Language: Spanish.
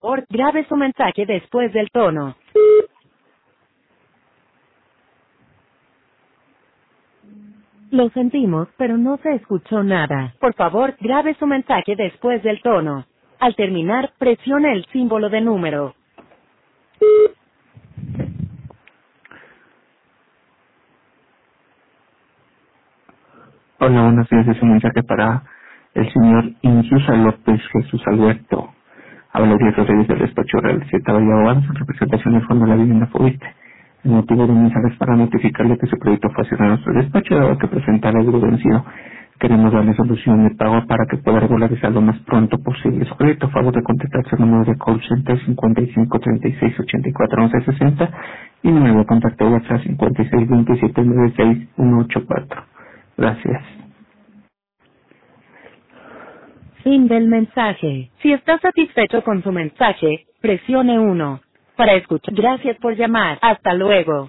Por grabe su mensaje después del tono. Lo sentimos, pero no se escuchó nada. Por favor, grabe su mensaje después del tono. Al terminar, presione el símbolo de número. Hola, buenos días. Es un mensaje para el señor Insusa López Jesús Alberto. Habla Díaz Rodríguez del despacho Real 7 Abogados en representación del Fondo de la Vivienda Fobiste. El motivo del mensaje es para notificarle que su proyecto fue asignado a nuestro despacho dado que presenta algo vencido. Queremos darle solución de pago para que pueda regularizar lo más pronto posible su proyecto. A favor de contactarse al número de call center 55 36 84 11 60 y número de contacto WhatsApp 56 27 96 184. Gracias. Fin del mensaje. Si está satisfecho con su mensaje, presione 1. Para escuchar. Gracias por llamar. Hasta luego.